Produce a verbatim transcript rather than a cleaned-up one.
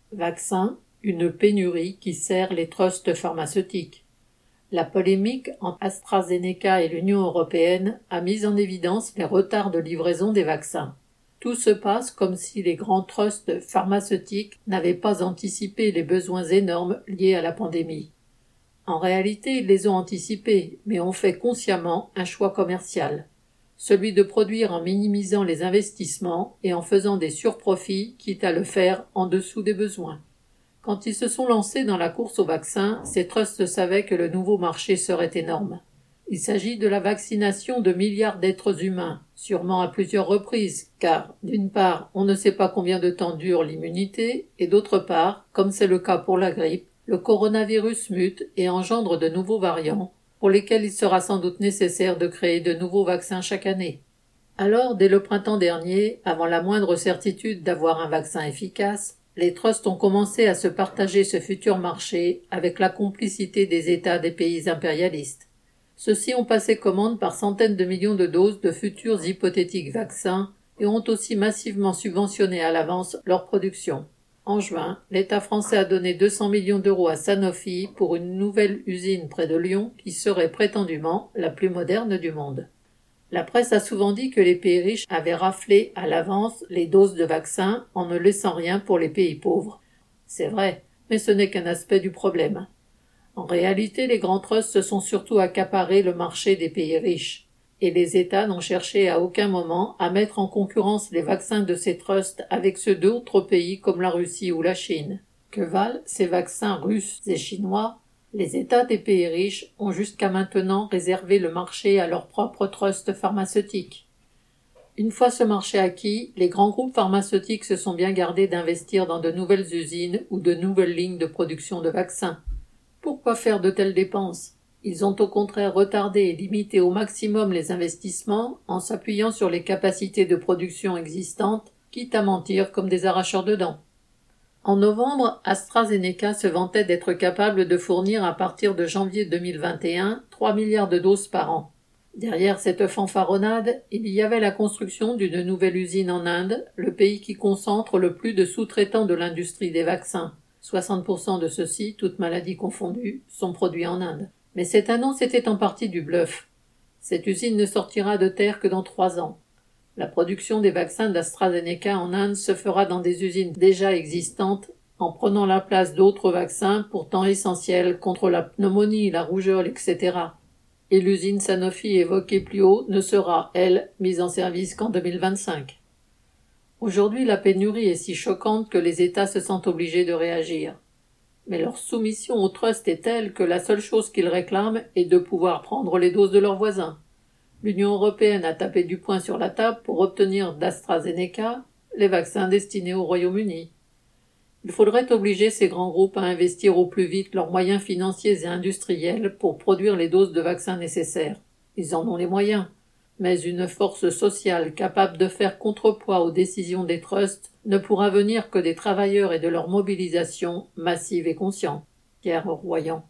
Vaccin, une pénurie qui sert les trusts pharmaceutiques. La polémique entre AstraZeneca et l'Union européenne a mis en évidence les retards de livraison des vaccins. Tout se passe comme si les grands trusts pharmaceutiques n'avaient pas anticipé les besoins énormes liés à la pandémie. En réalité, ils les ont anticipés, mais ont fait consciemment un choix commercial, celui de produire en minimisant les investissements et en faisant des surprofits, quitte à le faire en dessous des besoins. Quand ils se sont lancés dans la course au vaccin, ces trusts savaient que le nouveau marché serait énorme. Il s'agit de la vaccination de milliards d'êtres humains, sûrement à plusieurs reprises, car, d'une part, on ne sait pas combien de temps dure l'immunité, et d'autre part, comme c'est le cas pour la grippe, le coronavirus mute et engendre de nouveaux variants, pour lesquels il sera sans doute nécessaire de créer de nouveaux vaccins chaque année. Alors, dès le printemps dernier, avant la moindre certitude d'avoir un vaccin efficace, les trusts ont commencé à se partager ce futur marché avec la complicité des États des pays impérialistes. Ceux-ci ont passé commande par centaines de millions de doses de futurs hypothétiques vaccins et ont aussi massivement subventionné à l'avance leur production. En juin, l'État français a donné deux cents millions d'euros à Sanofi pour une nouvelle usine près de Lyon qui serait prétendument la plus moderne du monde. La presse a souvent dit que les pays riches avaient raflé à l'avance les doses de vaccins en ne laissant rien pour les pays pauvres. C'est vrai, mais ce n'est qu'un aspect du problème. En réalité, les grands trusts se sont surtout accaparés le marché des pays riches, et les États n'ont cherché à aucun moment à mettre en concurrence les vaccins de ces trusts avec ceux d'autres pays comme la Russie ou la Chine. Que valent ces vaccins russes et chinois ? Les États des pays riches ont jusqu'à maintenant réservé le marché à leurs propres trusts pharmaceutiques. Une fois ce marché acquis, les grands groupes pharmaceutiques se sont bien gardés d'investir dans de nouvelles usines ou de nouvelles lignes de production de vaccins. Pourquoi faire de telles dépenses ? Ils ont au contraire retardé et limité au maximum les investissements en s'appuyant sur les capacités de production existantes, quitte à mentir comme des arracheurs de dents. En novembre, AstraZeneca se vantait d'être capable de fournir à partir de janvier deux mille vingt et un trois milliards de doses par an. Derrière cette fanfaronnade, il y avait la construction d'une nouvelle usine en Inde, le pays qui concentre le plus de sous-traitants de l'industrie des vaccins. soixante pour cent de ceux-ci, toutes maladies confondues, sont produits en Inde. Mais cette annonce était en partie du bluff. Cette usine ne sortira de terre que dans trois ans. La production des vaccins d'AstraZeneca en Inde se fera dans des usines déjà existantes en prenant la place d'autres vaccins pourtant essentiels contre la pneumonie, la rougeole, et cetera. Et l'usine Sanofi évoquée plus haut ne sera, elle, mise en service qu'en deux mille vingt-cinq. Aujourd'hui, la pénurie est si choquante que les États se sentent obligés de réagir. Mais leur soumission au trust est telle que la seule chose qu'ils réclament est de pouvoir prendre les doses de leurs voisins. L'Union européenne a tapé du poing sur la table pour obtenir d'AstraZeneca les vaccins destinés au Royaume-Uni. Il faudrait obliger ces grands groupes à investir au plus vite leurs moyens financiers et industriels pour produire les doses de vaccins nécessaires. Ils en ont les moyens. Mais une force sociale capable de faire contrepoids aux décisions des trusts ne pourra venir que des travailleurs et de leur mobilisation massive et consciente. Pierre Royan.